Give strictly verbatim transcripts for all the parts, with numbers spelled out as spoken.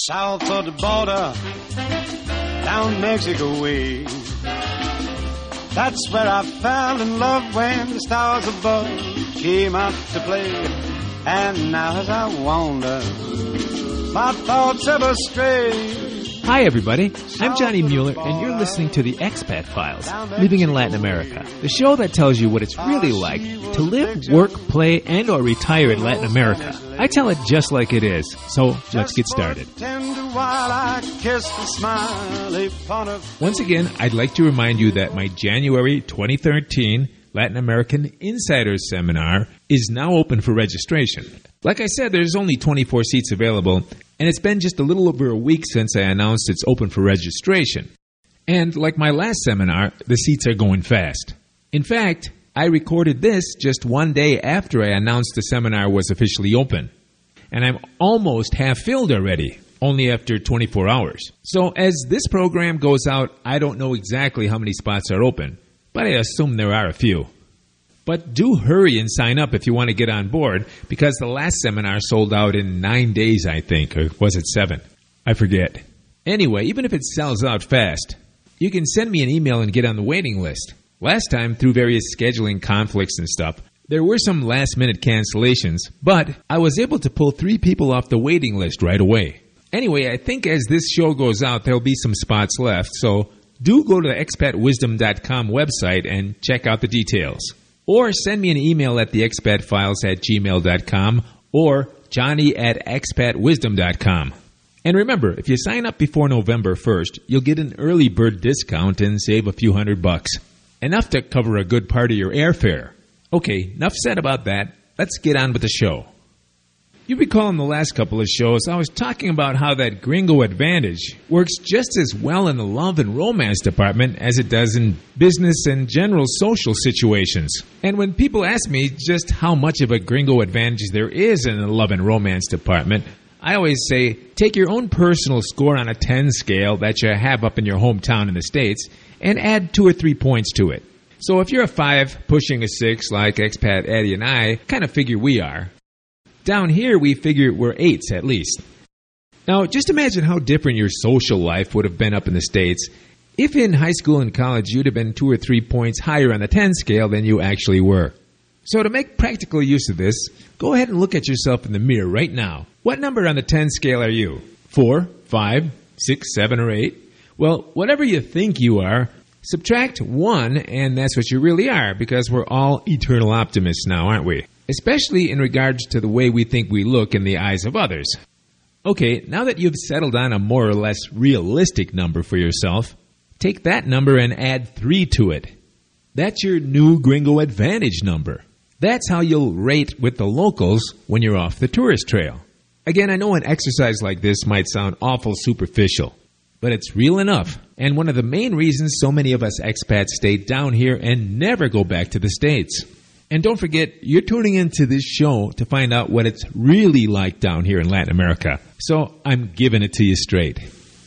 South of the border, down Mexico way. That's where I fell in love when the stars above came out to play. And now as I wander, my thoughts ever stray. Hi everybody, I'm Johnny Mueller and you're listening to the Expat Files, Living in Latin America, the show that tells you what it's really like to live, work, play, and or retire in Latin America. I tell it just like it is, so let's get started. Once again, I'd like to remind you that my January twenty thirteen Latin American Insiders Seminar is now open for registration. Like I said, there's only twenty-four seats available, and it's been just a little over a week since I announced it's open for registration. And like my last seminar, the seats are going fast. In fact, I recorded this just one day after I announced the seminar was officially open. And I'm almost half filled already, only after twenty-four hours. So as this program goes out, I don't know exactly how many spots are open, but I assume there are a few. But do hurry and sign up if you want to get on board, because the last seminar sold out in nine days, I think, or was it seven? I forget. Anyway, even if it sells out fast, you can send me an email and get on the waiting list. Last time, through various scheduling conflicts and stuff, there were some last-minute cancellations, but I was able to pull three people off the waiting list right away. Anyway, I think as this show goes out, there'll be some spots left, so do go to the expat wisdom dot com website and check out the details. Or send me an email at the expat files at gmail dot com or johnny at expat wisdom dot com. And remember, if you sign up before November first, you'll get an early bird discount and save a few hundred bucks. Enough to cover a good part of your airfare. Okay, enough said about that. Let's get on with the show. You recall in the last couple of shows, I was talking about how that Gringo Advantage works just as well in the love and romance department as it does in business and general social situations. And when people ask me just how much of a Gringo Advantage there is in the love and romance department, I always say, take your own personal score on a ten scale that you have up in your hometown in the States and add two or three points to it. So if you're a five pushing a six like Expat Eddie and I kind of figure we are, down here, we figure we're eights at least. Now, just imagine how different your social life would have been up in the States if in high school and college you'd have been two or three points higher on the ten scale than you actually were. So to make practical use of this, go ahead and look at yourself in the mirror right now. What number on the ten scale are you? Four, five, six, seven, or eight? Well, whatever you think you are, subtract one, and that's what you really are, because we're all eternal optimists now, aren't we? Especially in regards to the way we think we look in the eyes of others. Okay, now that you've settled on a more or less realistic number for yourself, take that number and add three to it. That's your new Gringo Advantage number. That's how you'll rate with the locals when you're off the tourist trail. Again, I know an exercise like this might sound awful superficial, but it's real enough, and one of the main reasons so many of us expats stay down here and never go back to the States. And don't forget, you're tuning into this show to find out what it's really like down here in Latin America. So I'm giving it to you straight.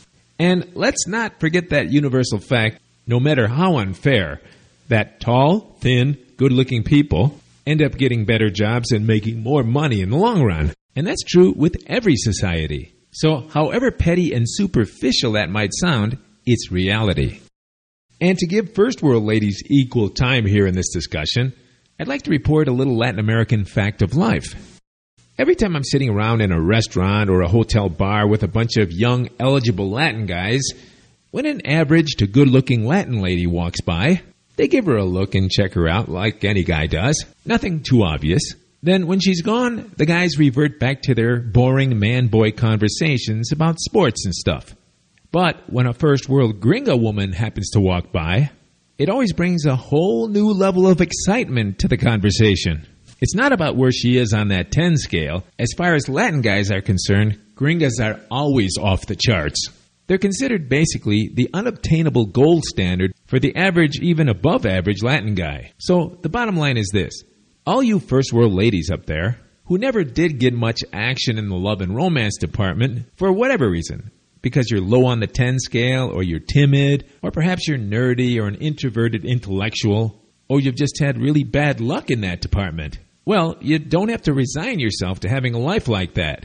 And let's not forget that universal fact, no matter how unfair, that tall, thin, good-looking people end up getting better jobs and making more money in the long run. And that's true with every society. So however petty and superficial that might sound, it's reality. And to give first world ladies equal time here in this discussion, I'd like to report a little Latin American fact of life. Every time I'm sitting around in a restaurant or a hotel bar with a bunch of young, eligible Latin guys, when an average to good-looking Latin lady walks by, they give her a look and check her out like any guy does. Nothing too obvious. Then when she's gone, the guys revert back to their boring man-boy conversations about sports and stuff. But when a first-world gringo woman happens to walk by, it always brings a whole new level of excitement to the conversation. It's not about where she is on that ten scale. As far as Latin guys are concerned, gringas are always off the charts. They're considered basically the unobtainable gold standard for the average, even above average Latin guy. So the bottom line is this. All you first world ladies up there who never did get much action in the love and romance department for whatever reason, because you're low on the ten scale, or you're timid, or perhaps you're nerdy or an introverted intellectual, or you've just had really bad luck in that department. Well, you don't have to resign yourself to having a life like that.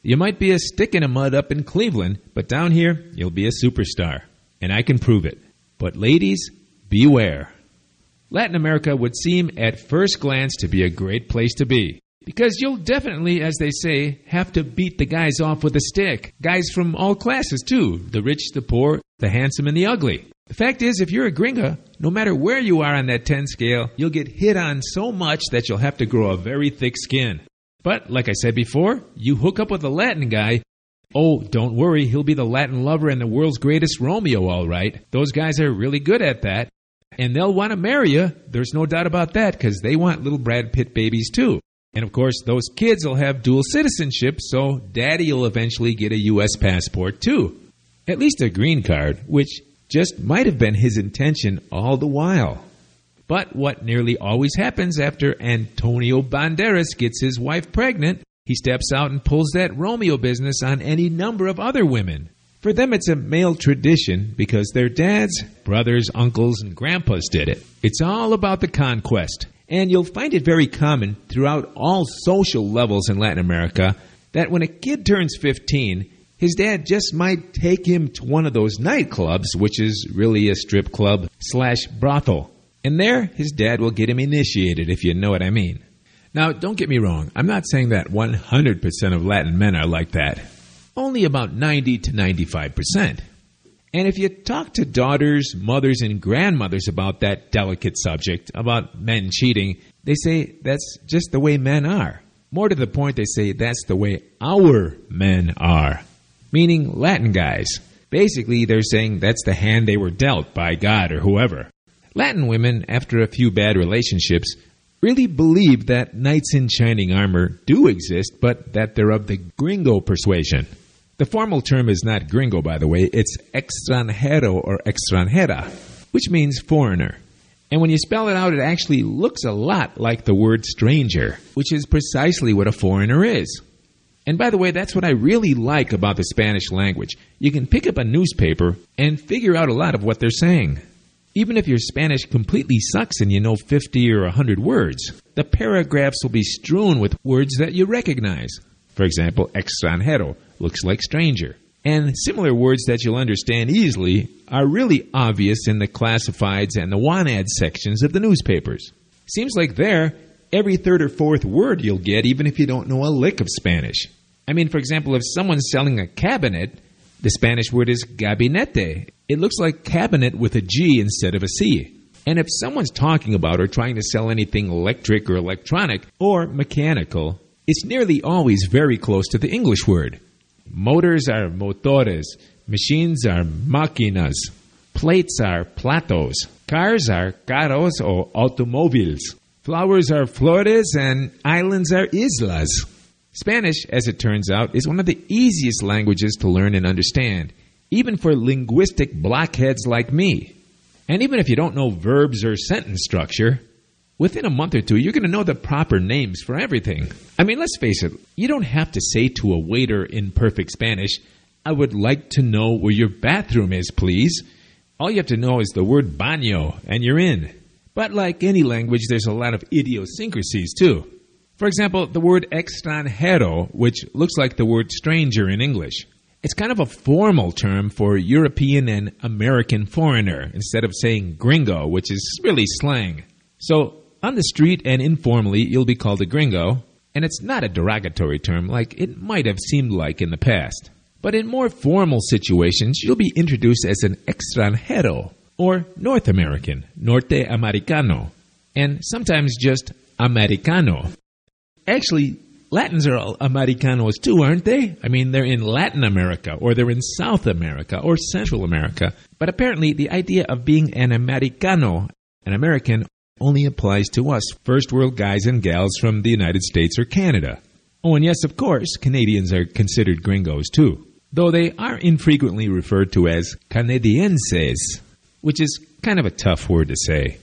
You might be a stick in the mud up in Cleveland, but down here, you'll be a superstar. And I can prove it. But ladies, beware. Latin America would seem at first glance to be a great place to be. Because you'll definitely, as they say, have to beat the guys off with a stick. Guys from all classes, too. The rich, the poor, the handsome, and the ugly. The fact is, if you're a gringa, no matter where you are on that ten scale, you'll get hit on so much that you'll have to grow a very thick skin. But, like I said before, you hook up with a Latin guy, oh, don't worry, he'll be the Latin lover and the world's greatest Romeo, all right. Those guys are really good at that. And they'll want to marry you, there's no doubt about that, because they want little Brad Pitt babies, too. And, of course, those kids will have dual citizenship, so Daddy will eventually get a U S passport, too. At least a green card, which just might have been his intention all the while. But what nearly always happens after Antonio Banderas gets his wife pregnant, he steps out and pulls that Romeo business on any number of other women. For them, it's a male tradition because their dads, brothers, uncles, and grandpas did it. It's all about the conquest. And you'll find it very common throughout all social levels in Latin America that when a kid turns fifteen, his dad just might take him to one of those nightclubs, which is really a strip club slash brothel. And there, his dad will get him initiated, if you know what I mean. Now, don't get me wrong. I'm not saying that one hundred percent of Latin men are like that. Only about ninety to ninety-five percent. And if you talk to daughters, mothers, and grandmothers about that delicate subject, about men cheating, they say that's just the way men are. More to the point, they say that's the way our men are. Meaning Latin guys. Basically, they're saying that's the hand they were dealt by God or whoever. Latin women, after a few bad relationships, really believe that knights in shining armor do exist, but that they're of the gringo persuasion. The formal term is not gringo, by the way. It's extranjero or extranjera, which means foreigner. And when you spell it out, it actually looks a lot like the word stranger, which is precisely what a foreigner is. And by the way, that's what I really like about the Spanish language. You can pick up a newspaper and figure out a lot of what they're saying. Even if your Spanish completely sucks and you know fifty or one hundred words, the paragraphs will be strewn with words that you recognize. For example, extranjero looks like stranger. And similar words that you'll understand easily are really obvious in the classifieds and the wanted sections of the newspapers. Seems like there, every third or fourth word you'll get even if you don't know a lick of Spanish. I mean, for example, if someone's selling a cabinet, the Spanish word is gabinete. It looks like cabinet with a G instead of a C. And if someone's talking about or trying to sell anything electric or electronic or mechanical, it's nearly always very close to the English word. Motors are motores. Machines are máquinas. Plates are platos. Cars are carros or automóviles. Flowers are flores and islands are islas. Spanish, as it turns out, is one of the easiest languages to learn and understand, even for linguistic blockheads like me. And even if you don't know verbs or sentence structure, within a month or two, you're going to know the proper names for everything. I mean, let's face it, you don't have to say to a waiter in perfect Spanish, I would like to know where your bathroom is, please. All you have to know is the word baño, and you're in. But like any language, there's a lot of idiosyncrasies, too. For example, the word extranjero, which looks like the word stranger in English. It's kind of a formal term for European and American foreigner, instead of saying gringo, which is really slang. So, on the street and informally, you'll be called a gringo, and it's not a derogatory term like it might have seemed like in the past. But in more formal situations, you'll be introduced as an extranjero, or North American, Norte Americano, and sometimes just Americano. Actually, Latins are all Americanos too, aren't they? I mean, they're in Latin America, or they're in South America, or Central America. But apparently, the idea of being an Americano, an American, only applies to us first world guys and gals from the United States or Canada. Oh, and yes, of course, Canadians are considered gringos too, though they are infrequently referred to as Canadienses, which is kind of a tough word to say.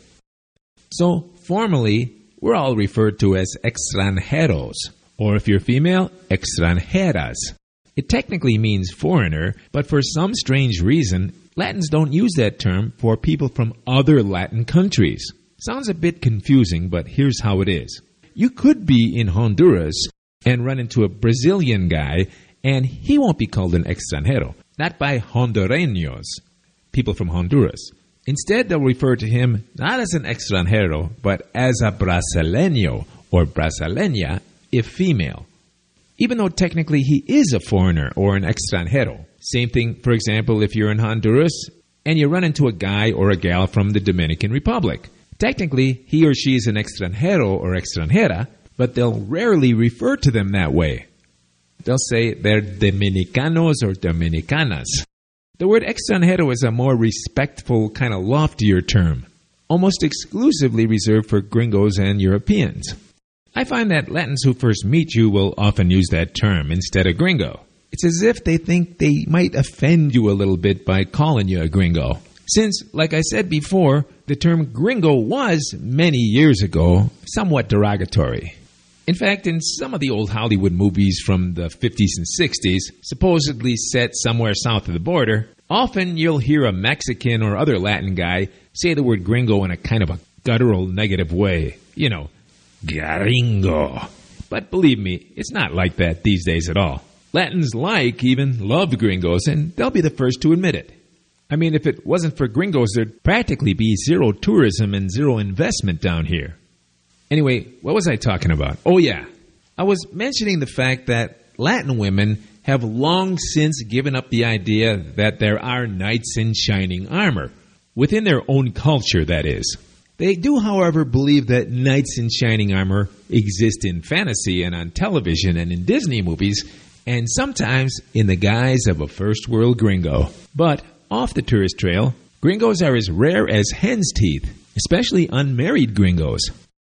So, formally, we're all referred to as extranjeros, or if you're female, extranjeras. It technically means foreigner, but for some strange reason, Latins don't use that term for people from other Latin countries. Sounds a bit confusing, but here's how it is. You could be in Honduras and run into a Brazilian guy, And he won't be called an extranjero, not by Hondureños, people from Honduras. Instead, they'll refer to him not as an extranjero, but as a brasileño or brasileña if female. Even though technically he is a foreigner or an extranjero. Same thing, for example, if you're in Honduras and you run into a guy or a gal from the Dominican Republic. Technically, he or she is an extranjero or extranjera, but they'll rarely refer to them that way. They'll say they're Dominicanos or Dominicanas. The word extranjero is a more respectful, kind of loftier term, almost exclusively reserved for gringos and Europeans. I find that Latins who first meet you will often use that term instead of gringo. It's as if they think they might offend you a little bit by calling you a gringo. Since, like I said before, the term gringo was, many years ago, somewhat derogatory. In fact, in some of the old Hollywood movies from the fifties and sixties, supposedly set somewhere south of the border, often you'll hear a Mexican or other Latin guy say the word gringo in a kind of a guttural negative way. You know, gringo. But believe me, it's not like that these days at all. Latins like, even love gringos, and they'll be the first to admit it. I mean, if it wasn't for gringos, there'd practically be zero tourism and zero investment down here. Anyway, what was I talking about? Oh yeah, I was mentioning the fact that Latin women have long since given up the idea that there are knights in shining armor, within their own culture, that is. They do, however, believe that knights in shining armor exist in fantasy and on television and in Disney movies, and sometimes in the guise of a first world gringo. But off the tourist trail, gringos are as rare as hen's teeth, especially unmarried gringos.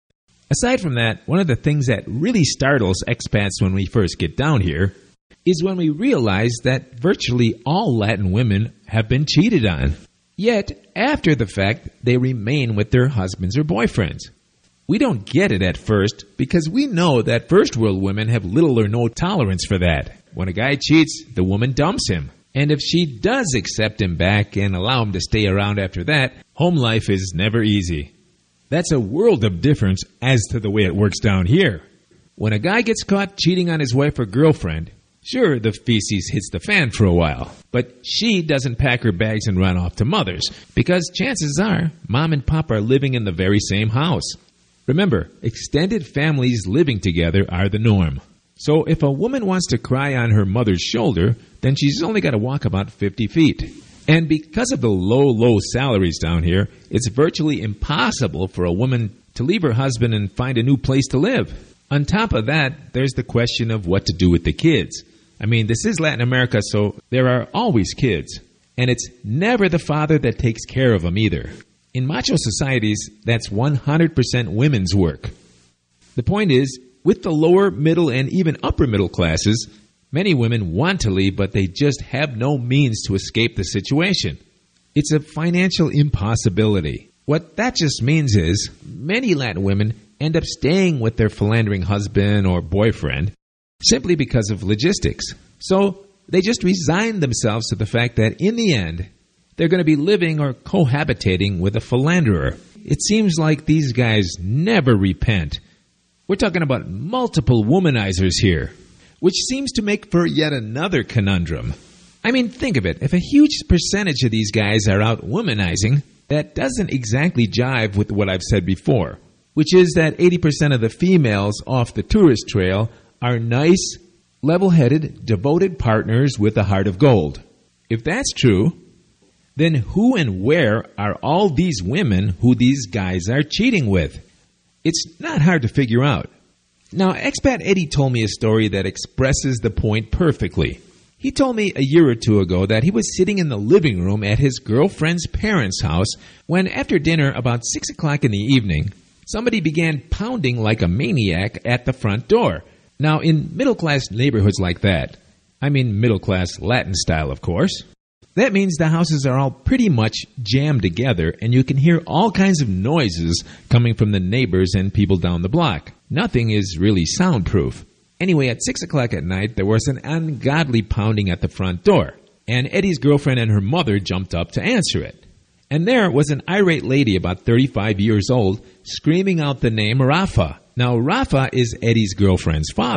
Aside from that, one of the things that really startles expats when we first get down here is when we realize that virtually all Latin women have been cheated on. Yet, after the fact, they remain with their husbands or boyfriends. We don't get it at first because we know that first world women have little or no tolerance for that. When a guy cheats, the woman dumps him. And if she does accept him back and allow him to stay around after that, home life is never easy. That's a world of difference as to the way it works down here. When a guy gets caught cheating on his wife or girlfriend, sure, the feces hits the fan for a while, but she doesn't pack her bags and run off to mother's, because chances are mom and pop are living in the very same house. Remember, extended families living together are the norm. So if a woman wants to cry on her mother's shoulder, then she's only got to walk about fifty feet. And because of the low, low salaries down here, it's virtually impossible for a woman to leave her husband and find a new place to live. On top of that, there's the question of what to do with the kids. I mean, this is Latin America, so there are always kids. And it's never the father that takes care of them either. In macho societies, that's one hundred percent women's work. The point is, with the lower, middle, and even upper middle classes, many women want to leave, but they just have no means to escape the situation. It's a financial impossibility. What that just means is, many Latin women end up staying with their philandering husband or boyfriend simply because of logistics. So they just resign themselves to the fact that in the end, they're going to be living or cohabitating with a philanderer. It seems like these guys never repent. We're talking about multiple womanizers here, which seems to make for yet another conundrum. I mean, think of it. If a huge percentage of these guys are out womanizing, that doesn't exactly jive with what I've said before, which is that eighty percent of the females off the tourist trail are nice, level-headed, devoted partners with a heart of gold. If that's true, then who and where are all these women who these guys are cheating with? It's not hard to figure out. Now, expat Eddie told me a story that expresses the point perfectly. He told me a year or two ago that he was sitting in the living room at his girlfriend's parents' house when, after dinner, about six o'clock in the evening, somebody began pounding like a maniac at the front door. Now, in middle-class neighborhoods like that, I mean middle-class Latin style, of course, that means the houses are all pretty much jammed together and you can hear all kinds of noises coming from the neighbors and people down the block. Nothing is really soundproof. Anyway, at six o'clock at night, there was an ungodly pounding at the front door, and Eddie's girlfriend and her mother jumped up to answer it. And there was an irate lady about thirty-five years old screaming out the name Rafa. Now, Rafa is Eddie's girlfriend's father.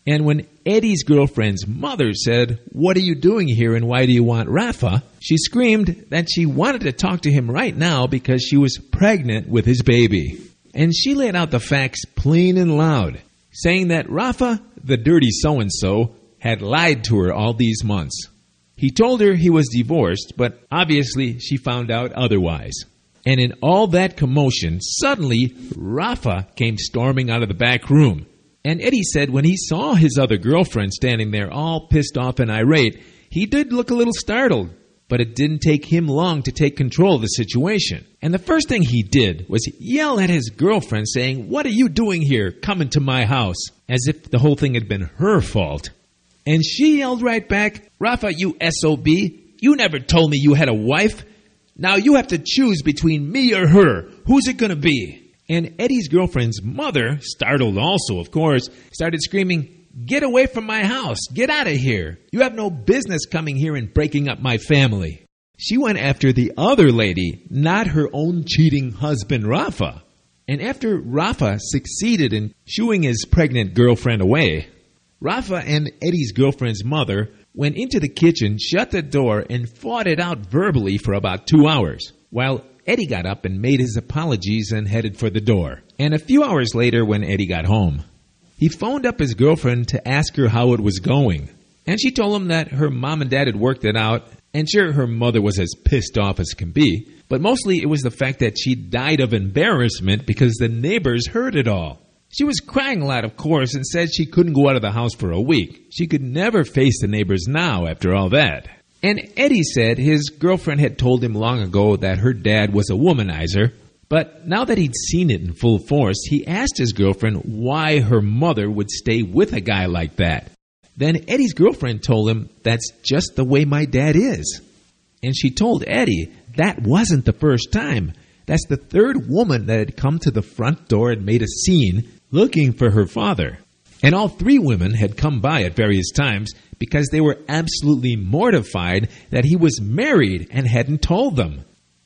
And when Eddie's girlfriend's mother said, "What are you doing here and why do you want Rafa?" she screamed that she wanted to talk to him right now because she was pregnant with his baby. And she laid out the facts plain and loud, saying that Rafa, the dirty so-and-so, had lied to her all these months. He told her he was divorced, but obviously she found out otherwise. And in all that commotion, suddenly Rafa came storming out of the back room. And Eddie said when he saw his other girlfriend standing there all pissed off and irate, he did look a little startled. But it didn't take him long to take control of the situation. And the first thing he did was yell at his girlfriend saying, "What are you doing here, coming to my house?" As if the whole thing had been her fault. And she yelled right back, "Rafa, you S O B, you never told me you had a wife. Now you have to choose between me or her. Who's it going to be?" And Eddie's girlfriend's mother, startled also, of course, started screaming, "Get away from my house. Get out of here. You have no business coming here and breaking up my family." She went after the other lady, not her own cheating husband, Rafa. And after Rafa succeeded in shooing his pregnant girlfriend away, Rafa and Eddie's girlfriend's mother went into the kitchen, shut the door, and fought it out verbally for about two hours, while Eddie got up and made his apologies and headed for the door. And a few hours later, when Eddie got home, he phoned up his girlfriend to ask her how it was going. And she told him that her mom and dad had worked it out, and sure, her mother was as pissed off as can be, but mostly it was the fact that she died of embarrassment because the neighbors heard it all. She was crying a lot, of course, and said she couldn't go out of the house for a week. She could never face the neighbors now after all that. And Eddie said his girlfriend had told him long ago that her dad was a womanizer, but now that he'd seen it in full force, he asked his girlfriend why her mother would stay with a guy like that. Then Eddie's girlfriend told him, "That's just the way my dad is." And she told Eddie that wasn't the first time. That's the third woman that had come to the front door and made a scene looking for her father. And all three women had come by at various times because they were absolutely mortified that he was married and hadn't told them.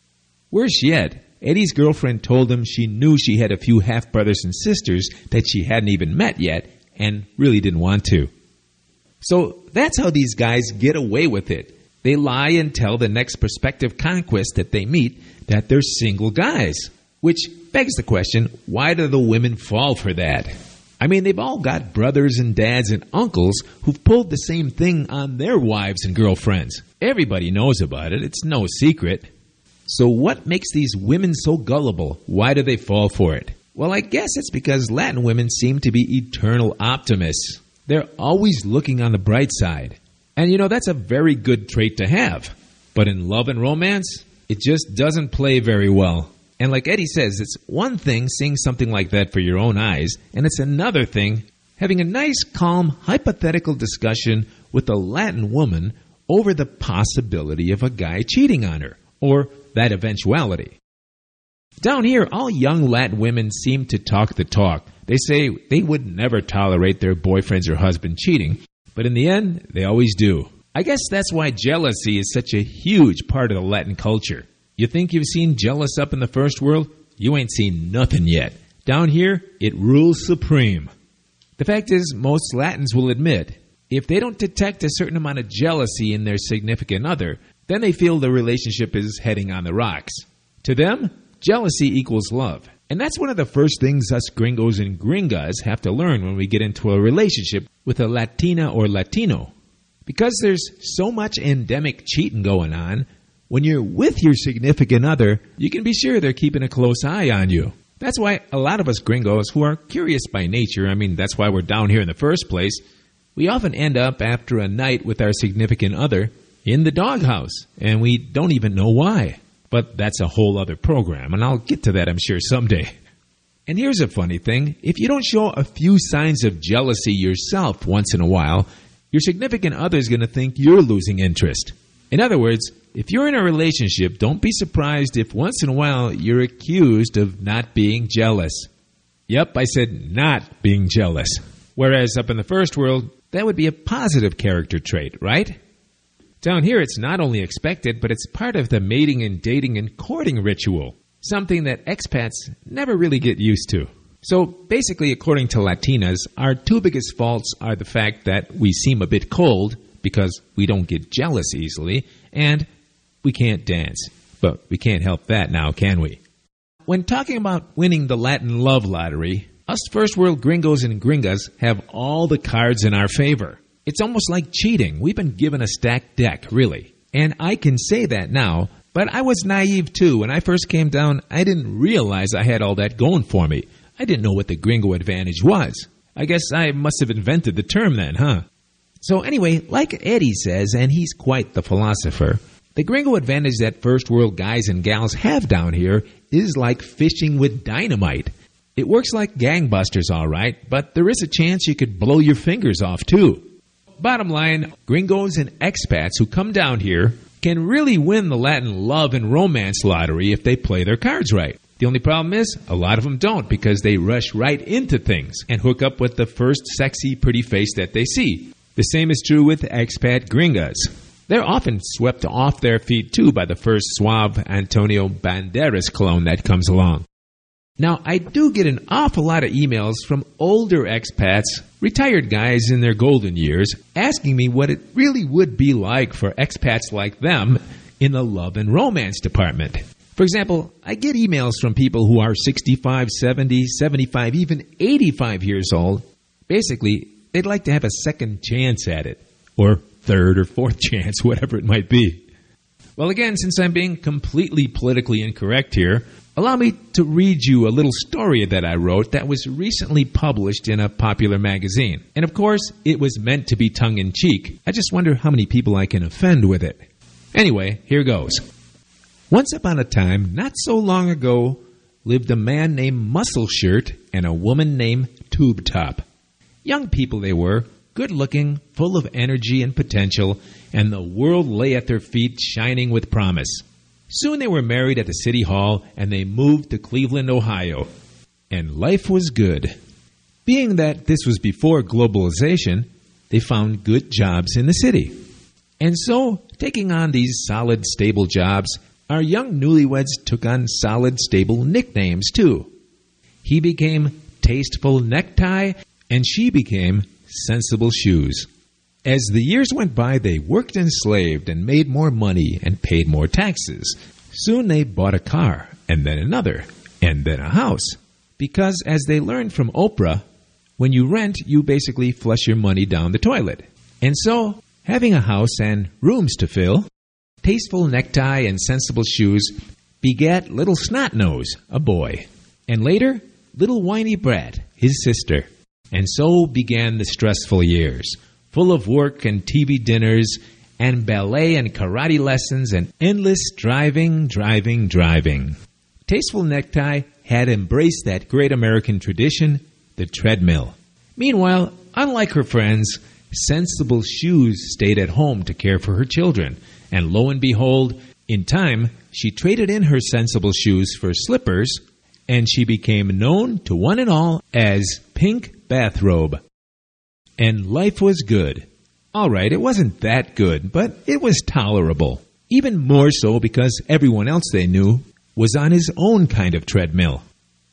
Worse yet, Eddie's girlfriend told him she knew she had a few half-brothers and sisters that she hadn't even met yet and really didn't want to. So that's how these guys get away with it. They lie and tell the next prospective conquest that they meet that they're single guys. Which begs the question, why do the women fall for that? I mean, they've all got brothers and dads and uncles who've pulled the same thing on their wives and girlfriends. Everybody knows about it. It's no secret. So what makes these women so gullible? Why do they fall for it? Well, I guess it's because Latin women seem to be eternal optimists. They're always looking on the bright side. And you know, that's a very good trait to have. But in love and romance, it just doesn't play very well. And like Eddie says, it's one thing seeing something like that for your own eyes, and it's another thing having a nice, calm, hypothetical discussion with a Latin woman over the possibility of a guy cheating on her, or that eventuality. Down here, all young Latin women seem to talk the talk. They say they would never tolerate their boyfriends or husband cheating, but in the end, they always do. I guess that's why jealousy is such a huge part of the Latin culture. You think you've seen jealous up in the first world? You ain't seen nothing yet. Down here, it rules supreme. The fact is, most Latins will admit, if they don't detect a certain amount of jealousy in their significant other, then they feel the relationship is heading on the rocks. To them, jealousy equals love. And that's one of the first things us gringos and gringas have to learn when we get into a relationship with a Latina or Latino. Because there's so much endemic cheating going on, when you're with your significant other, you can be sure they're keeping a close eye on you. That's why a lot of us gringos who are curious by nature, I mean, that's why we're down here in the first place, we often end up after a night with our significant other in the doghouse, and we don't even know why. But that's a whole other program, and I'll get to that, I'm sure, someday. And here's a funny thing. If you don't show a few signs of jealousy yourself once in a while, your significant other is going to think you're losing interest. In other words, if you're in a relationship, don't be surprised if once in a while you're accused of not being jealous. Yep, I said not being jealous. Whereas up in the first world, that would be a positive character trait, right? Down here, it's not only expected, but it's part of the mating and dating and courting ritual, something that expats never really get used to. So basically, according to Latinas, our two biggest faults are the fact that we seem a bit cold because we don't get jealous easily, and we can't dance. But we can't help that now, can we? When talking about winning the Latin Love Lottery, us first world gringos and gringas have all the cards in our favor. It's almost like cheating. We've been given a stacked deck, really. And I can say that now, but I was naive too. When I first came down, I didn't realize I had all that going for me. I didn't know what the gringo advantage was. I guess I must have invented the term then, huh? So anyway, like Eddie says, and he's quite the philosopher, the gringo advantage that first world guys and gals have down here is like fishing with dynamite. It works like gangbusters, all right, but there is a chance you could blow your fingers off, too. Bottom line, gringos and expats who come down here can really win the Latin love and romance lottery if they play their cards right. The only problem is, a lot of them don't because they rush right into things and hook up with the first sexy, pretty face that they see. The same is true with expat gringas. They're often swept off their feet, too, by the first suave Antonio Banderas clone that comes along. Now, I do get an awful lot of emails from older expats, retired guys in their golden years, asking me what it really would be like for expats like them in the love and romance department. For example, I get emails from people who are sixty-five, seventy, seventy-five, even eighty-five years old. Basically, they'd like to have a second chance at it, or third or fourth chance, whatever it might be. Well, again, since I'm being completely politically incorrect here, allow me to read you a little story that I wrote that was recently published in a popular magazine. And of course, it was meant to be tongue-in-cheek. I just wonder how many people I can offend with it. Anyway, here goes. Once upon a time, not so long ago, lived a man named Muscle Shirt and a woman named Tube Top. Young people they were, good-looking, full of energy and potential, and the world lay at their feet shining with promise. Soon they were married at the city hall, and they moved to Cleveland, Ohio. And life was good. Being that this was before globalization, they found good jobs in the city. And so, taking on these solid, stable jobs, our young newlyweds took on solid, stable nicknames, too. He became Tasteful Necktie, and she became Sensible Shoes. As the years went by, they worked and slaved and made more money and paid more taxes. Soon they bought a car, and then another, and then a house. Because as they learned from Oprah, when you rent, you basically flush your money down the toilet. And so, having a house and rooms to fill, Tasteful Necktie and Sensible Shoes begat Little Snot-Nose, a boy, and later, Little Whiny Brat, his sister. And so began the stressful years, full of work and T V dinners and ballet and karate lessons and endless driving, driving, driving. Tasteful Necktie had embraced that great American tradition, the treadmill. Meanwhile, unlike her friends, Sensible Shoes stayed at home to care for her children. And lo and behold, in time, she traded in her Sensible Shoes for slippers, and she became known to one and all as Pink Bathrobe. And life was good. All right, it wasn't that good, but it was tolerable. Even more so because everyone else they knew was on his own kind of treadmill.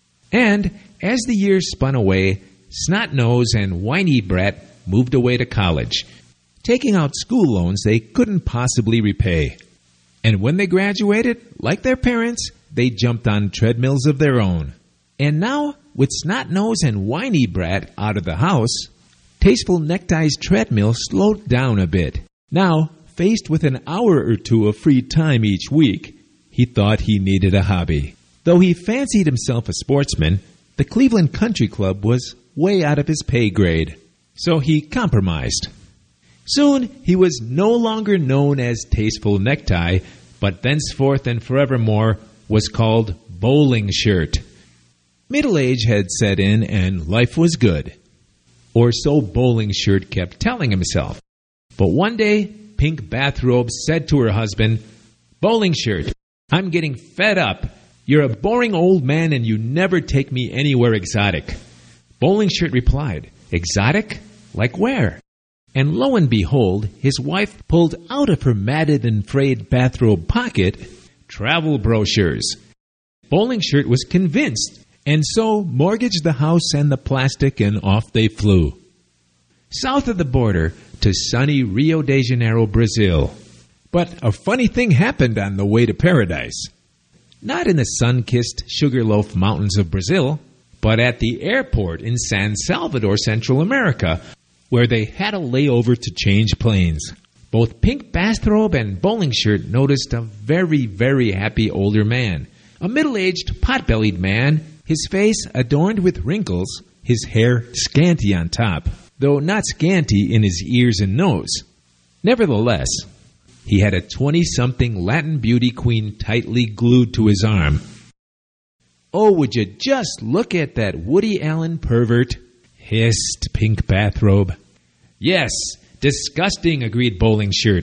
And as the years spun away, Snot-Nose and Whiny Brat moved away to college, taking out school loans they couldn't possibly repay. And when they graduated, like their parents, they jumped on treadmills of their own. And now, with Snot-Nose and Whiny Brat out of the house, Tasteful Necktie's treadmill slowed down a bit. Now, faced with an hour or two of free time each week, he thought he needed a hobby. Though he fancied himself a sportsman, the Cleveland Country Club was way out of his pay grade. So he compromised. Soon, he was no longer known as Tasteful Necktie, but thenceforth and forevermore was called Bowling Shirt. Middle age had set in and life was good. Or so Bowling Shirt kept telling himself. But one day, Pink Bathrobe said to her husband, "Bowling Shirt, I'm getting fed up. You're a boring old man and you never take me anywhere exotic." Bowling Shirt replied, "Exotic? Like where?" And lo and behold, his wife pulled out of her matted and frayed bathrobe pocket travel brochures. Bowling Shirt was convinced, and so mortgaged the house and the plastic, and off they flew. South of the border to sunny Rio de Janeiro, Brazil. But a funny thing happened on the way to paradise. Not in the sun-kissed Sugarloaf Mountains of Brazil, but at the airport in San Salvador, Central America, where they had a layover to change planes. Both Pink Bathrobe and Bowling Shirt noticed a very, very happy older man. A middle-aged, pot-bellied man, his face adorned with wrinkles, his hair scanty on top, though not scanty in his ears and nose. Nevertheless, he had a twenty-something Latin beauty queen tightly glued to his arm. "Oh, would you just look at that Woody Allen pervert?" hissed Pink Bathrobe. "Yes, disgusting," agreed Bowling Shirt.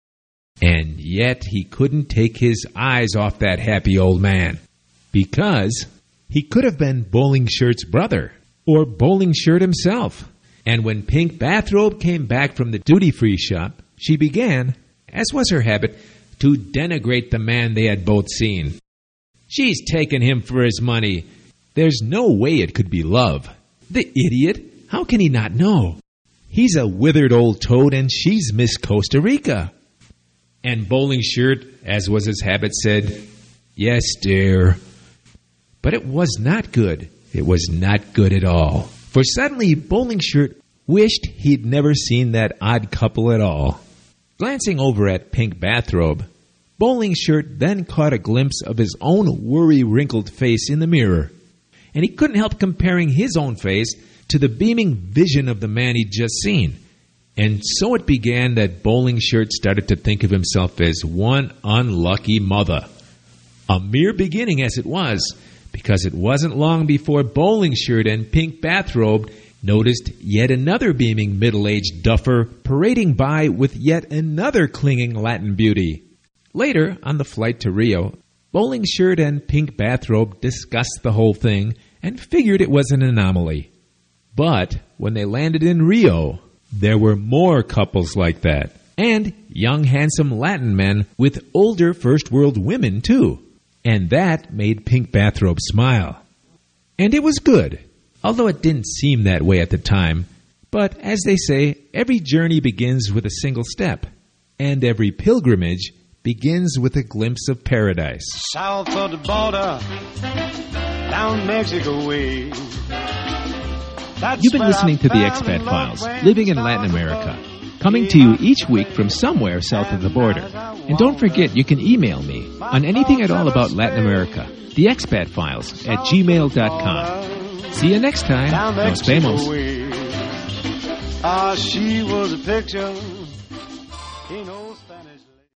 And yet he couldn't take his eyes off that happy old man, because he could have been Bowling Shirt's brother, or Bowling Shirt himself. And when Pink Bathrobe came back from the duty-free shop, she began, as was her habit, to denigrate the man they had both seen. "She's taken him for his money. There's no way it could be love. The idiot! How can he not know? He's a withered old toad and she's Miss Costa Rica." And Bowling Shirt, as was his habit, said, "Yes, dear." But it was not good. It was not good at all. For suddenly Bowling Shirt wished he'd never seen that odd couple at all. Glancing over at Pink Bathrobe, Bowling Shirt then caught a glimpse of his own worry-wrinkled face in the mirror, and he couldn't help comparing his own face to the beaming vision of the man he'd just seen. And so it began that Bowling Shirt started to think of himself as one unlucky mother. A mere beginning as it was, because it wasn't long before Bowling Shirt and Pink Bathrobe noticed yet another beaming middle-aged duffer parading by with yet another clinging Latin beauty. Later, on the flight to Rio, Bowling Shirt and Pink Bathrobe discussed the whole thing and figured it was an anomaly. But when they landed in Rio, there were more couples like that, and young, handsome Latin men with older first-world women, too. And that made Pink Bathrobe smile. And it was good, although it didn't seem that way at the time. But as they say, every journey begins with a single step, and every pilgrimage begins with a glimpse of paradise. South of the border, down Mexico way. That's You've been where listening I to the fell in Expat love Files, when living in the Latin stars America, above coming to you each week from somewhere south of the border. And don't forget, you can email me on anything at all about Latin America, the Expat Files at gmail dot com. See you next time. down Nos Mexico vemos. way. Ah, she was a picture. You know.